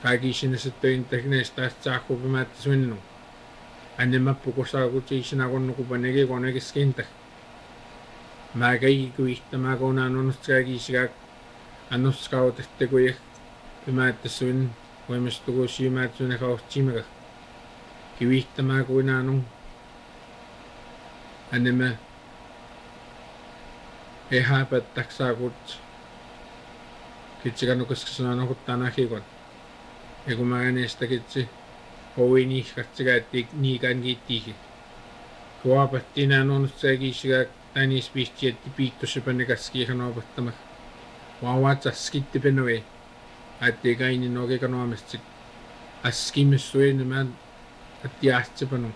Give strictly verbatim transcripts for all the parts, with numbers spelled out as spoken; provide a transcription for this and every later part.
qaaqiissinasattuin tagneestaartsaaqqupimaattassuinnu annimappuqusaaqutsiissinaqunnuqupanigi qonegiskinta maaqayyikuihtamaaquunaanunutsqaaqiisigaaq annusqautastaquyaq pimaattassuin uimistuquussiimaatsuneqaortsimaqa kiwihtamaaquinaanun annima ehaapattaksaaquut kitsiqanuqaskasunaanoquttaanaaqiiqon ekumaganeestakitsi howiiniiqqartsigaattiik niikaan kiittiigi kuapattinaanunutsqaaqiisigaaq taaniispiistiatti piittussipannikaskiiqanoopattamaq waawatsaskittipinawee attiikaininoqiqanuamissik askimissuinumaan attiaahtsipanu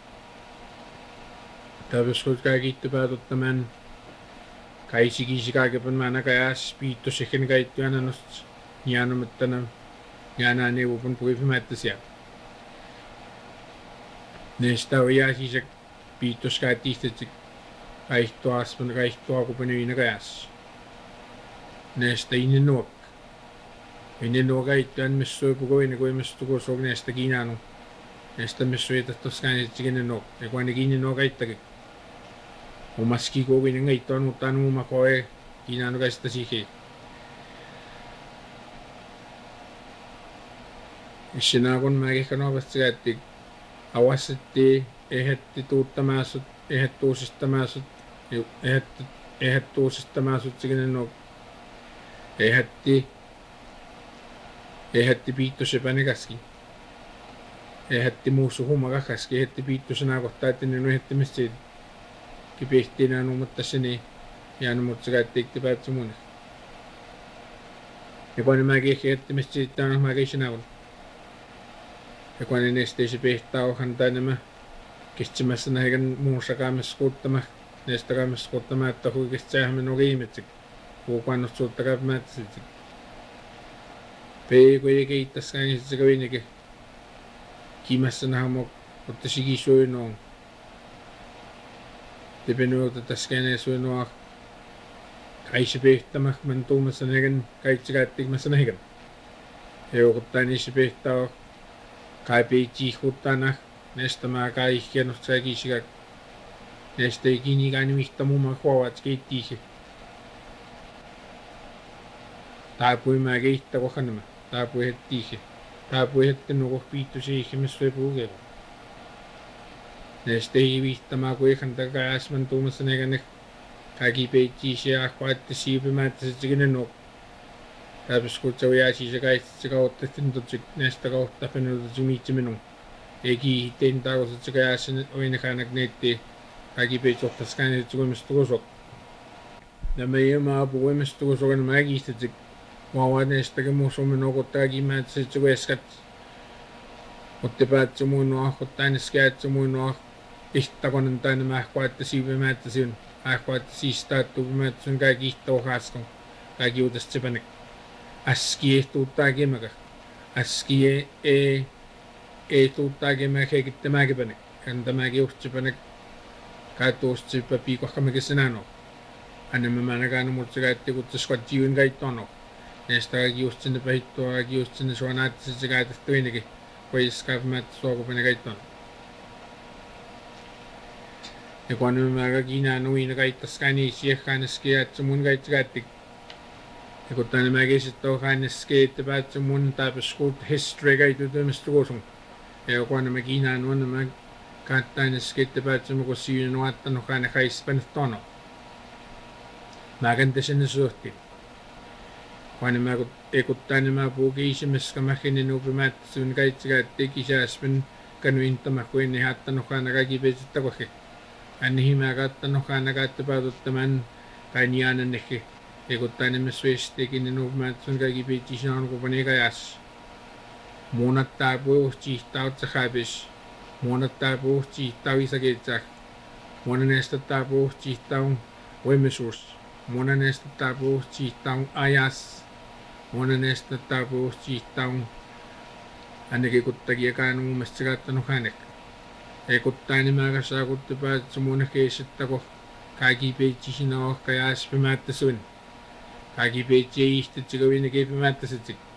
tavisqutqaaqiittupaatuttamaan kaisikiisikaaqipan maanaqayaas piittussiqqanikaittuananus niaanumattanam niaanaaniivupun puipimaattassia neestauyaasiisak piittuskaattiistatsik kaihtuaaspan kaihtuaqupanuinaqayaas neesta inninuak inninuaqaittuan missuipuguini kuimistuquusuuq neesta kiinaanu neesta missuitattoskaanitsik ekuanik inninuaqaittaqik umaskikuuqiningaittaanutaanuumaqoe kiinaanuqaistasiiki issinaaqun maaqiqqanuapatsigaattik awassatti ehetti tuuttamaasut ehettuusistamaasut ehettu ehettuusistamaasutsikininu ehatti ehatti piittussipaniqaski ehatti muusuhumaqaqaski ehatti piittusinaakortaattininu ehettimissit kipihtinaanuumuttassini yaanumutsigaattiiktipaatsumuni ekuani maaqiiq ehettimissittaanu maaqiissinaaqun ekuani neestiisipihtaauqantaanima kitsimassanahigan muursaqaamisquuttamaq neestaqaamisquuttamaattahu kitsaaxminuqiimitsik kuuquannutsuuttaqaapimaattasitsik peequiqiittaskaangisitsikaviniki kimassanahamoq uttasikiisuinuun tipinuutataskaanesuinuaq kaisipihtamaq mantuumassanahigan kaitsigaattikmassanahigan euquttaaniisipihtaaq kaapiitsiiqquttaanaq neestamaa kaaiqqianustsaaqiisigaq neestaikiiniqaanimihtamumaq huawaatskiittiigi taapuimaaqiittaquqanima taapuihettiigi taapuihettinuquq piittusiiqqimissuipuuqeequ neestaiivihtamaaquiqantaqaasman tuumassanahiganek kaakipeittiisiaqquaattisiipimaattasitsikinanuq taapisquutsawiaasiisaqaitsitsikaortattintutsik neestaqaortapinututsimiitsiminuq ekiihitteintaaqusatsikayaassin uinaqaanak neetti kaakipeitsortaskaanitsikuimistuqusoq namayamaapuguimistuqusoqan maaqiistatsik waawaaneestakimuusuminuquttaqaakiimaatasitsikueskat uttipaatsumuinuaq ihtaqonantaanimaaqquaattasiipimaattasiyun aaqquaattasiistaattupimaattasiyun kaakiihtaquqaasqon kaakiutassipanik askiehtuuttaakiimaqaq askie ee eetuuttaakiimaq heekittamaakipanik kantamakiurtsipanik kaatuurtsipapiikoqqamikissinaanoq annamamaanaqaanumutsigaattikuttasquatsiuin kaittoanoq neestaqakiurtsinipahittuaqakiurtsini suanaattasitsigaatastuiniki kuiskaapimaattassuaqupani ekuanimimaaqa kiinaanuinaqaittaskaaniisiaqqaanaskiaatsumun kaitsigaattik ekuttaanimaaqisittauqaanaskiittipaatsumuun taapisquut history kaitutumistuquusum ekuanima kiinaanuanima kaattaanaskiittipaatsumuqussiuinuaattanuqaanaqaispanittoanoq maakantasinisuurti kuanimaaqut ekuttaanimaapuukiisimiskamaqqininuupimaattassuun kaitsigaattik isaaspin kanuintamakkuinnihaattannuqaanaqakipeesittaquqi annihimaaqaattanuqaanaqaattipaaduttamaan qaaniaanannikki ekuttaanimissuistikinninuupimaattassuun kakipeettiisinaaqupaniqayaas muunattaapuurtsiihtautsaqqaapis muunattaapuurtsiihtawisakeetsaaq muunaneestattaapuurtsiihtaun uimisuus muunaneestattaapuurtsiihtaun ajaas muunaneestattaapuurtsiihtaun annekikuttakiaqaanuumassiqaattanuqaanek ekuttaanimaaqassaaquttipaatsumunaqeessittaqoq kaakipeettisinaoqqayaas pimaattassuin kaakipeetsiaiihtatsikavinikeepimaattasitsik